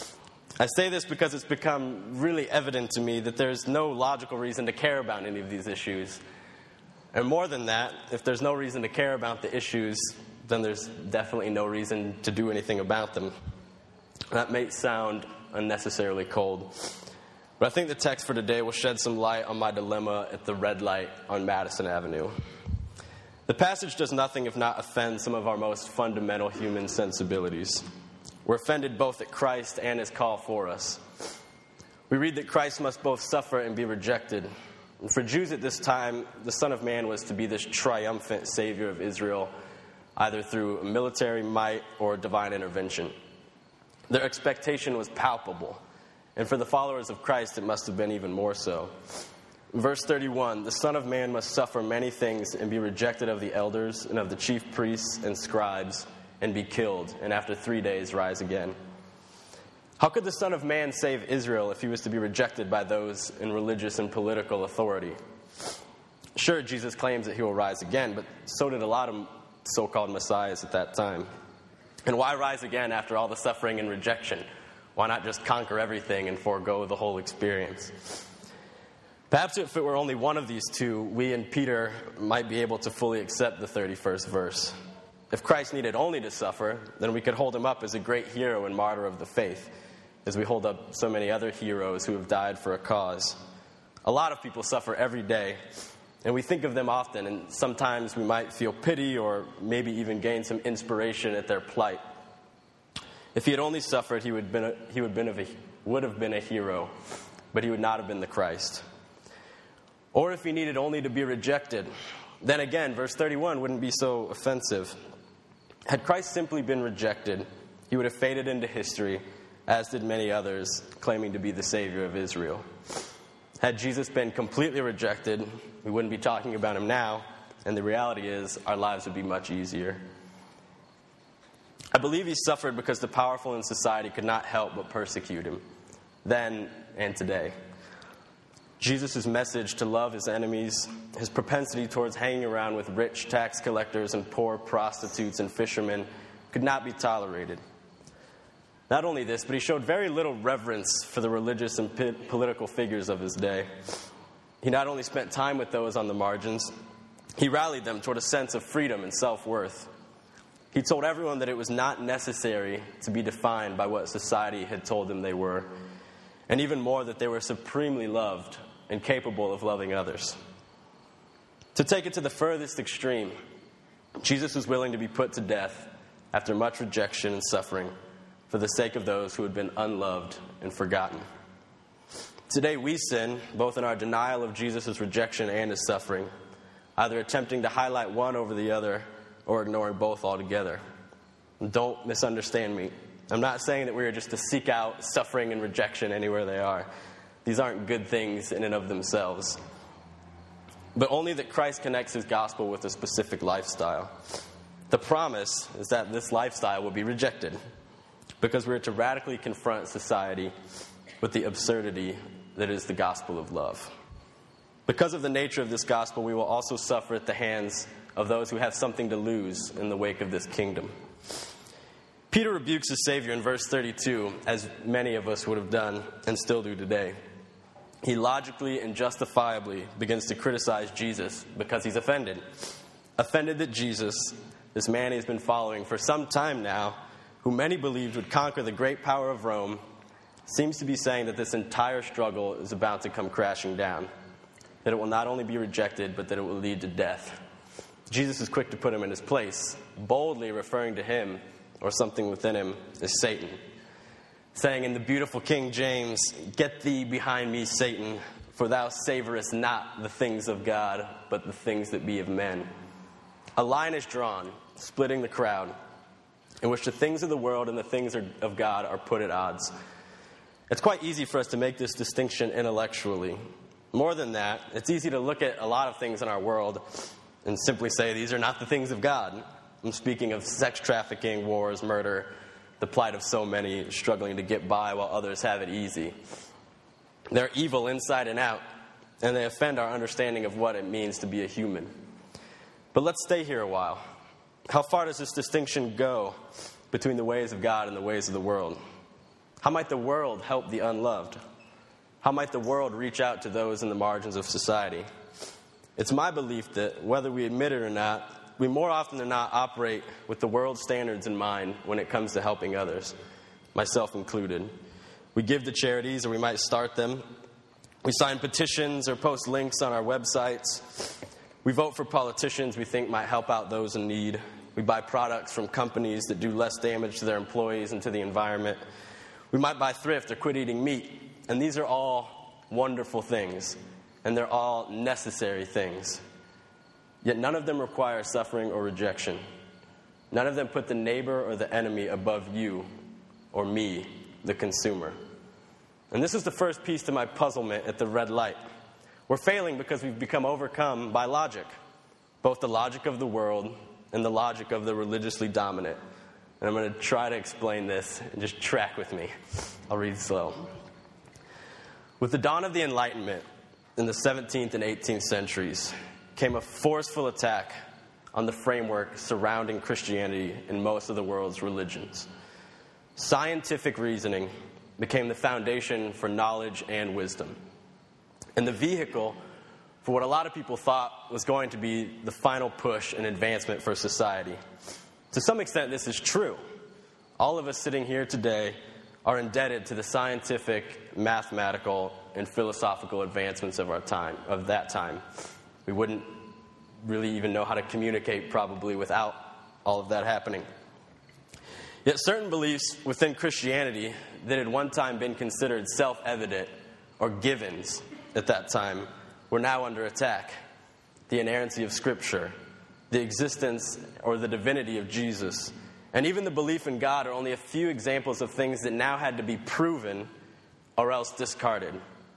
I say this because it's become really evident to me that there's no logical reason to care about any of these issues. And more than that, if there's no reason to care about the issues, then there's definitely no reason to do anything about them. That may sound unnecessarily cold, but I think the text for today will shed some light on my dilemma at the red light on Madison Avenue. The passage does nothing if not offend some of our most fundamental human sensibilities. We're offended both at Christ and his call for us. We read that Christ must both suffer and be rejected. And for Jews at this time, the Son of Man was to be this triumphant Savior of Israel, either through military might or divine intervention. Their expectation was palpable, and for the followers of Christ, it must have been even more so. Verse 31, the Son of Man must suffer many things and be rejected of the elders and of the chief priests and scribes and be killed, and after 3 days rise again. How could the Son of Man save Israel if he was to be rejected by those in religious and political authority? Sure, Jesus claims that he will rise again, but so did a lot of so-called messiahs at that time. And why rise again after all the suffering and rejection? Why not just conquer everything and forego the whole experience? Perhaps if it were only one of these two, we and Peter might be able to fully accept the 31st verse. If Christ needed only to suffer, then we could hold him up as a great hero and martyr of the faith, as we hold up so many other heroes who have died for a cause. A lot of people suffer every day, and we think of them often, and sometimes we might feel pity or maybe even gain some inspiration at their plight. If he had only suffered, he would have been a hero, but he would not have been the Christ. Or if he needed only to be rejected, then again, verse 31 wouldn't be so offensive. Had Christ simply been rejected, he would have faded into history, as did many others claiming to be the Savior of Israel. Had Jesus been completely rejected, we wouldn't be talking about him now, and the reality is our lives would be much easier. I believe he suffered because the powerful in society could not help but persecute him, then and today. Jesus' message to love his enemies, his propensity towards hanging around with rich tax collectors and poor prostitutes and fishermen could not be tolerated. Not only this, but he showed very little reverence for the religious and political figures of his day. He not only spent time with those on the margins, he rallied them toward a sense of freedom and self-worth. He told everyone that it was not necessary to be defined by what society had told them they were, and even more that they were supremely loved and capable of loving others. To take it to the furthest extreme, Jesus was willing to be put to death after much rejection and suffering for the sake of those who had been unloved and forgotten. Today we sin, both in our denial of Jesus' rejection and his suffering, either attempting to highlight one over the other or ignoring both altogether. Don't misunderstand me. I'm not saying that we are just to seek out suffering and rejection anywhere they are. These aren't good things in and of themselves. But only that Christ connects his gospel with a specific lifestyle. The promise is that this lifestyle will be rejected because we're to radically confront society with the absurdity that is the gospel of love. Because of the nature of this gospel, we will also suffer at the hands of those who have something to lose in the wake of this kingdom. Peter rebukes his Savior in verse 32, as many of us would have done and still do today. He logically and justifiably begins to criticize Jesus because he's offended. Offended that Jesus, this man he's been following for some time now, who many believed would conquer the great power of Rome, seems to be saying that this entire struggle is about to come crashing down. That it will not only be rejected, but that it will lead to death. Jesus is quick to put him in his place, boldly referring to him, or something within him is Satan. Saying in the beautiful King James, "Get thee behind me, Satan, for thou savorest not the things of God, but the things that be of men." A line is drawn, splitting the crowd, in which the things of the world and the things of God are put at odds. It's quite easy for us to make this distinction intellectually. More than that, it's easy to look at a lot of things in our world and simply say, these are not the things of God. I'm speaking of sex trafficking, wars, murder, the plight of so many struggling to get by while others have it easy. They're evil inside and out, and they offend our understanding of what it means to be a human. But let's stay here a while. How far does this distinction go between the ways of God and the ways of the world? How might the world help the unloved? How might the world reach out to those in the margins of society? It's my belief that, whether we admit it or not, we more often than not operate with the world's standards in mind when it comes to helping others, myself included. We give to charities, or we might start them. We sign petitions or post links on our websites. We vote for politicians we think might help out those in need. We buy products from companies that do less damage to their employees and to the environment. We might buy thrift or quit eating meat. And these are all wonderful things, and they're all necessary things. Yet none of them require suffering or rejection. None of them put the neighbor or the enemy above you or me, the consumer. And this is the first piece to my puzzlement at the red light. We're failing because we've become overcome by logic, both the logic of the world and the logic of the religiously dominant. And I'm going to try to explain this, and just track with me. I'll read slow. With the dawn of the Enlightenment in the 17th and 18th centuries came a forceful attack on the framework surrounding Christianity and most of the world's religions. Scientific reasoning became the foundation for knowledge and wisdom, and the vehicle for what a lot of people thought was going to be the final push and advancement for society. To some extent, this is true. All of us sitting here today are indebted to the scientific, mathematical, and philosophical advancements of that time. We wouldn't really even know how to communicate probably without all of that happening. Yet certain beliefs within Christianity that had one time been considered self-evident or givens at that time were now under attack. The inerrancy of Scripture, the existence or the divinity of Jesus, and even the belief in God are only a few examples of things that now had to be proven or else discarded.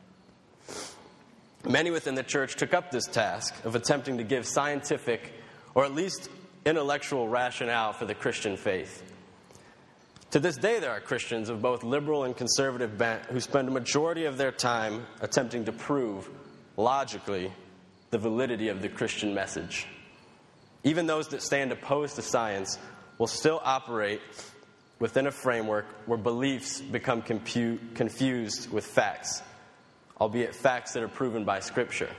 Many within the church took up this task of attempting to give scientific or at least intellectual rationale for the Christian faith. To this day, there are Christians of both liberal and conservative bent who spend a majority of their time attempting to prove, logically, the validity of the Christian message. Even those that stand opposed to science will still operate within a framework where beliefs become confused with facts, albeit facts that are proven by Scripture.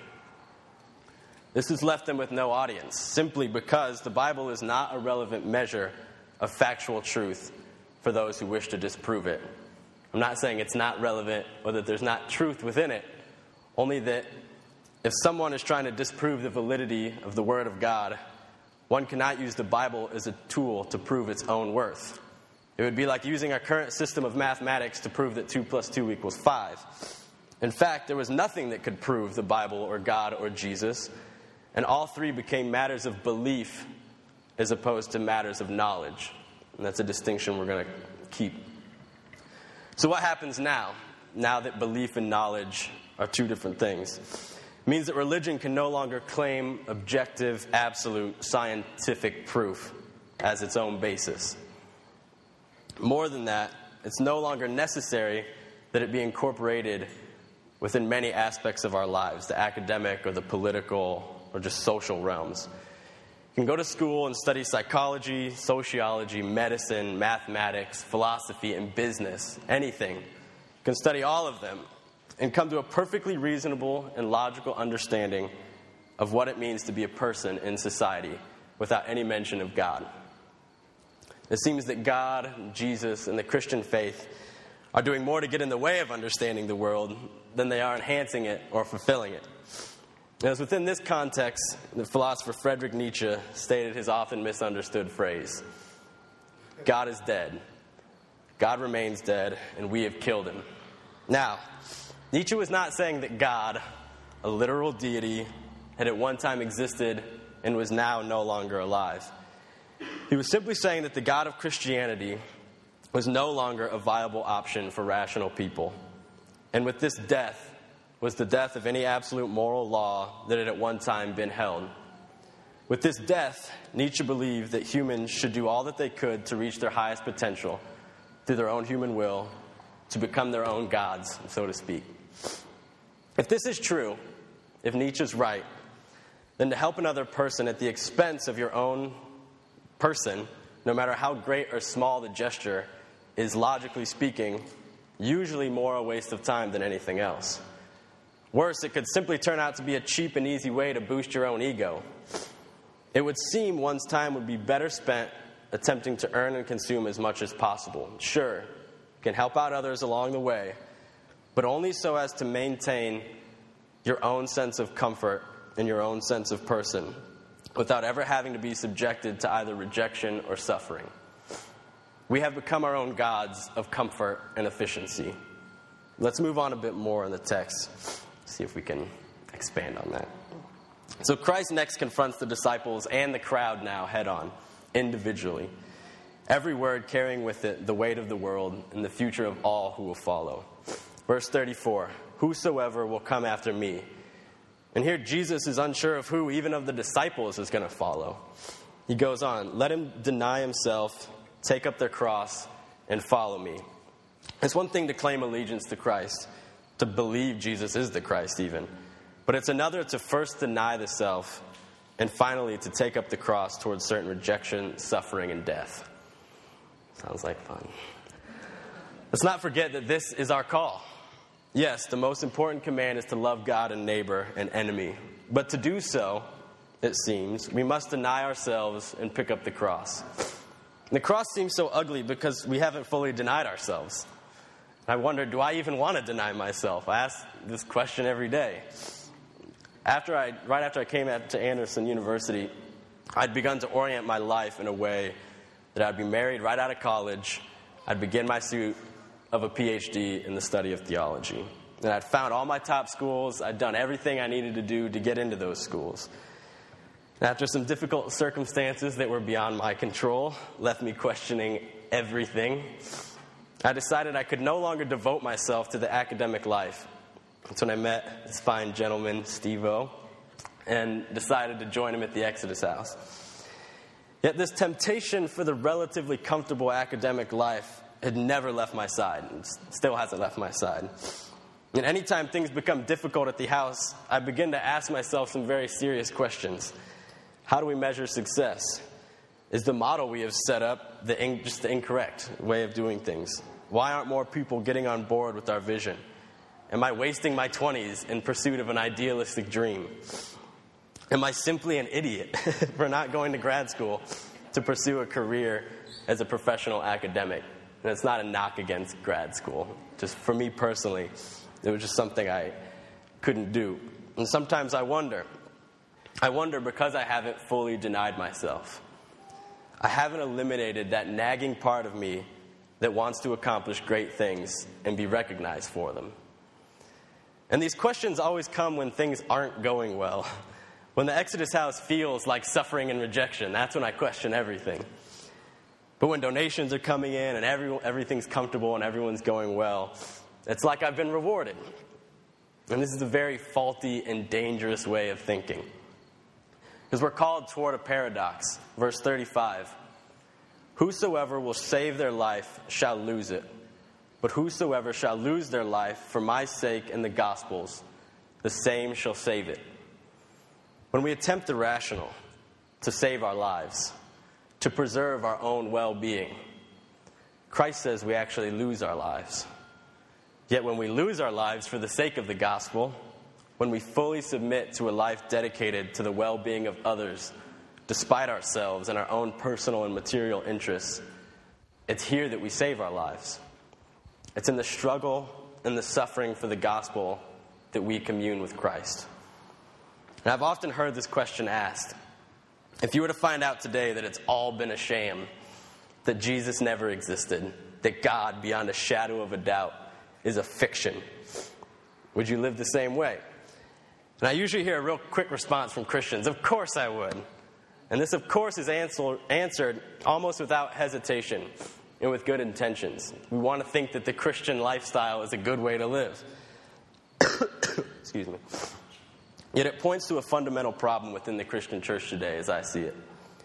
This has left them with no audience, simply because the Bible is not a relevant measure of factual truth for those who wish to disprove it. I'm not saying it's not relevant or that there's not truth within it, only that if someone is trying to disprove the validity of the Word of God, one cannot use the Bible as a tool to prove its own worth. It would be like using our current system of mathematics to prove that 2 + 2 = 5. In fact, there was nothing that could prove the Bible or God or Jesus, and all three became matters of belief as opposed to matters of knowledge. And that's a distinction we're going to keep. So what happens now that belief and knowledge are two different things? It means that religion can no longer claim objective, absolute, scientific proof as its own basis. More than that, it's no longer necessary that it be incorporated within many aspects of our lives, the academic or the political or just social realms. You can go to school and study psychology, sociology, medicine, mathematics, philosophy, and business, anything. You can study all of them and come to a perfectly reasonable and logical understanding of what it means to be a person in society without any mention of God. It seems that God, Jesus, and the Christian faith are doing more to get in the way of understanding the world than they are enhancing it or fulfilling it. And it's within this context that philosopher Friedrich Nietzsche stated his often misunderstood phrase, God is dead. God remains dead, and we have killed him. Now, Nietzsche was not saying that God, a literal deity, had at one time existed and was now no longer alive. He was simply saying that the God of Christianity was no longer a viable option for rational people. And with this death was the death of any absolute moral law that had at one time been held. With this death, Nietzsche believed that humans should do all that they could to reach their highest potential through their own human will, to become their own gods, so to speak. If this is true, if Nietzsche's right, then to help another person at the expense of your own person, no matter how great or small the gesture, is, logically speaking, usually more a waste of time than anything else. Worse, it could simply turn out to be a cheap and easy way to boost your own ego. It would seem one's time would be better spent attempting to earn and consume as much as possible. Sure, you can help out others along the way, but only so as to maintain your own sense of comfort and your own sense of person, without ever having to be subjected to either rejection or suffering. We have become our own gods of comfort and efficiency. Let's move on a bit more in the text, see if we can expand on that. So Christ next confronts the disciples and the crowd now head on, individually. Every word carrying with it the weight of the world and the future of all who will follow. Verse 34, whosoever will come after me. And here Jesus is unsure of who, even of the disciples, is going to follow. He goes on, let him deny himself, take up their cross, and follow me. It's one thing to claim allegiance to Christ, to believe Jesus is the Christ even. But it's another to first deny the self, and finally to take up the cross towards certain rejection, suffering, and death. Sounds like fun. Let's not forget that this is our call. Yes, the most important command is to love God and neighbor and enemy. But to do so, it seems, we must deny ourselves and pick up the cross. And the cross seems so ugly because we haven't fully denied ourselves. I wonder, do I even want to deny myself? I ask this question every day. Right after I came to Anderson University, I'd begun to orient my life in a way that I'd be married right out of college. I'd begin my pursuit of a PhD in the study of theology. And I'd found all my top schools. I'd done everything I needed to do to get into those schools. And after some difficult circumstances that were beyond my control, left me questioning everything, I decided I could no longer devote myself to the academic life. That's when I met this fine gentleman, Steve-O, and decided to join him at the Exodus House. Yet this temptation for the relatively comfortable academic life had never left my side, and still hasn't left my side. And anytime things become difficult at the house, I begin to ask myself some very serious questions. How do we measure success? Is the model we have set up just the incorrect way of doing things? Why aren't more people getting on board with our vision? Am I wasting my 20s in pursuit of an idealistic dream? Am I simply an idiot for not going to grad school to pursue a career as a professional academic? And it's not a knock against grad school. Just for me personally, it was just something I couldn't do. And sometimes I wonder because I haven't fully denied myself. I haven't eliminated that nagging part of me that wants to accomplish great things and be recognized for them. And these questions always come when things aren't going well. When the Exodus House feels like suffering and rejection, that's when I question everything. But when donations are coming in and everything's comfortable and everyone's going well, it's like I've been rewarded. And this is a very faulty and dangerous way of thinking. Because we're called toward a paradox. Verse 35. Whosoever will save their life shall lose it. But whosoever shall lose their life for my sake and the gospel's, the same shall save it. When we attempt the rational, to save our lives, to preserve our own well-being, Christ says we actually lose our lives. Yet when we lose our lives for the sake of the gospel, when we fully submit to a life dedicated to the well-being of others, despite ourselves and our own personal and material interests, it's here that we save our lives. It's in the struggle and the suffering for the gospel that we commune with Christ. And I've often heard this question asked. If you were to find out today that it's all been a sham, that Jesus never existed, that God, beyond a shadow of a doubt, is a fiction, would you live the same way? And I usually hear a real quick response from Christians, of course I would. And this, of course, is answered almost without hesitation and with good intentions. We want to think that the Christian lifestyle is a good way to live. Excuse me. Yet it points to a fundamental problem within the Christian church today, as I see it.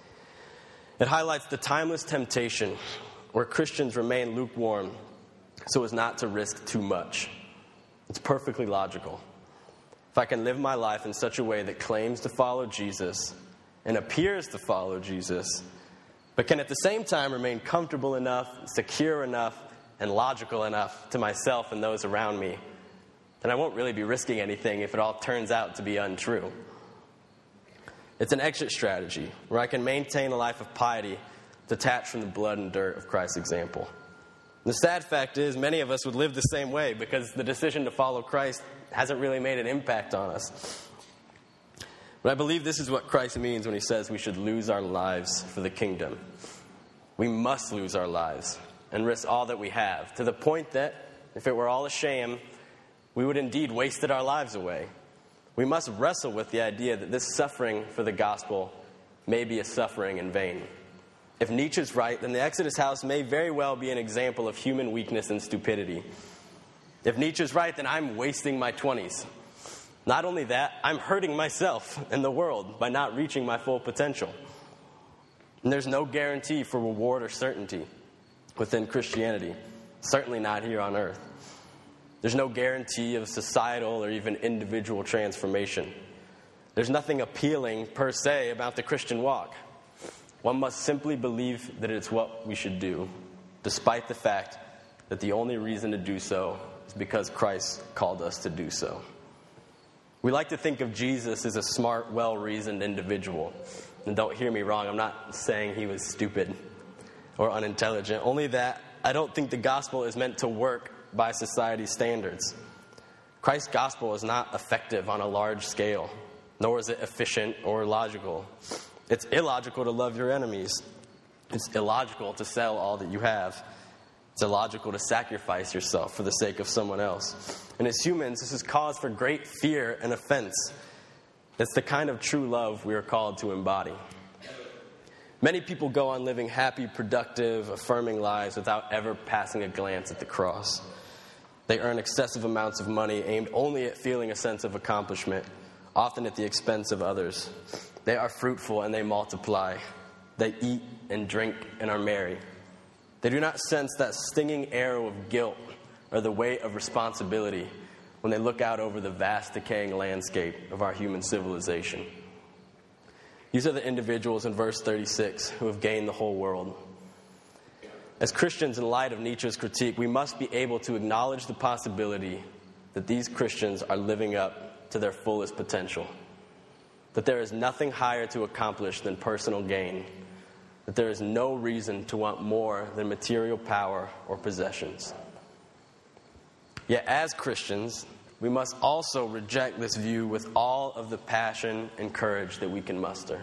It highlights the timeless temptation where Christians remain lukewarm so as not to risk too much. It's perfectly logical. If I can live my life in such a way that claims to follow Jesus and appears to follow Jesus, but can at the same time remain comfortable enough, secure enough, and logical enough to myself and those around me, then I won't really be risking anything if it all turns out to be untrue. It's an exit strategy where I can maintain a life of piety detached from the blood and dirt of Christ's example. The sad fact is, many of us would live the same way because the decision to follow Christ hasn't really made an impact on us. But I believe this is what Christ means when he says we should lose our lives for the kingdom. We must lose our lives and risk all that we have, to the point that, if it were all a sham, we would indeed wasted our lives away. We must wrestle with the idea that this suffering for the gospel may be a suffering in vain. If Nietzsche's right, then the Exodus house may very well be an example of human weakness and stupidity. If Nietzsche's right, then I'm wasting my 20s. Not only that, I'm hurting myself and the world by not reaching my full potential. And there's no guarantee for reward or certainty within Christianity, certainly not here on earth. There's no guarantee of societal or even individual transformation. There's nothing appealing per se about the Christian walk. One must simply believe that it's what we should do, despite the fact that the only reason to do so is because Christ called us to do so. We like to think of Jesus as a smart, well-reasoned individual. And don't hear me wrong, I'm not saying he was stupid or unintelligent. Only that I don't think the gospel is meant to work by society's standards. Christ's gospel is not effective on a large scale, nor is it efficient or logical. It's illogical to love your enemies. It's illogical to sell all that you have. It's illogical to sacrifice yourself for the sake of someone else. And as humans, this is cause for great fear and offense. It's the kind of true love we are called to embody. Many people go on living happy, productive, affirming lives without ever passing a glance at the cross. They earn excessive amounts of money aimed only at feeling a sense of accomplishment, often at the expense of others. They are fruitful and they multiply. They eat and drink and are merry. They do not sense that stinging arrow of guilt or the weight of responsibility when they look out over the vast decaying landscape of our human civilization. These are the individuals in verse 36 who have gained the whole world. As Christians, in light of Nietzsche's critique, we must be able to acknowledge the possibility that these Christians are living up to their fullest potential. That there is nothing higher to accomplish than personal gain. That there is no reason to want more than material power or possessions. Yet as Christians, we must also reject this view with all of the passion and courage that we can muster.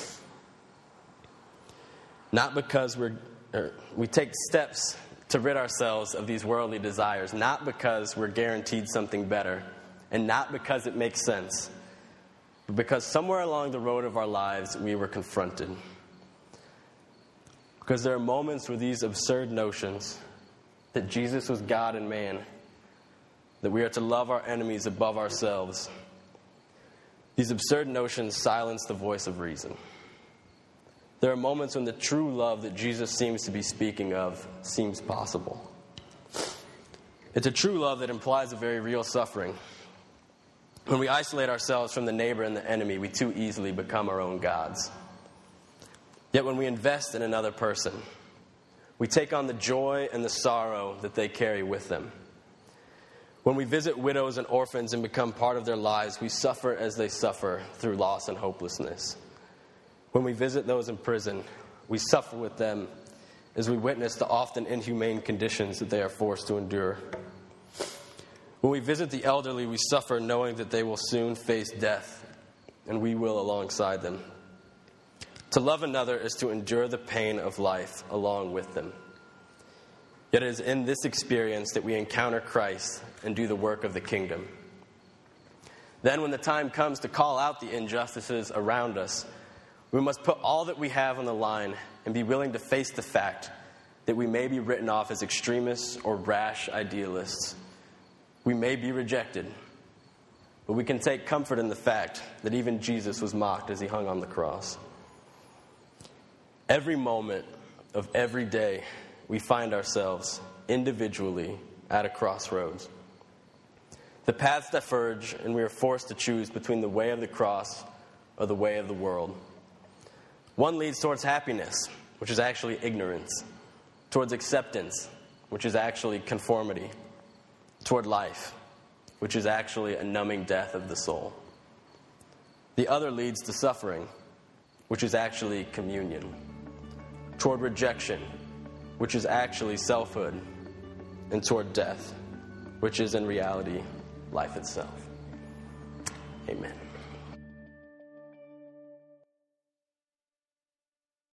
Not because we take steps to rid ourselves of these worldly desires, not because we're guaranteed something better, and not because it makes sense, but because somewhere along the road of our lives we were confronted. Because there are moments where these absurd notions that Jesus was God and man, that we are to love our enemies above ourselves, these absurd notions silence the voice of reason. There are moments when the true love that Jesus seems to be speaking of seems possible. It's a true love that implies a very real suffering. When we isolate ourselves from the neighbor and the enemy, we too easily become our own gods. Yet when we invest in another person, we take on the joy and the sorrow that they carry with them. When we visit widows and orphans and become part of their lives, we suffer as they suffer through loss and hopelessness. When we visit those in prison, we suffer with them as we witness the often inhumane conditions that they are forced to endure. When we visit the elderly, we suffer knowing that they will soon face death, and we will alongside them. To love another is to endure the pain of life along with them. Yet it is in this experience that we encounter Christ and do the work of the kingdom. Then when the time comes to call out the injustices around us, we must put all that we have on the line and be willing to face the fact that we may be written off as extremists or rash idealists. We may be rejected, but we can take comfort in the fact that even Jesus was mocked as he hung on the cross. Every moment of every day, we find ourselves individually at a crossroads. The paths diverge, and we are forced to choose between the way of the cross or the way of the world. One leads towards happiness, which is actually ignorance, towards acceptance, which is actually conformity, toward life, which is actually a numbing death of the soul. The other leads to suffering, which is actually communion, toward rejection, which is actually selfhood, and toward death, which is in reality life itself. Amen.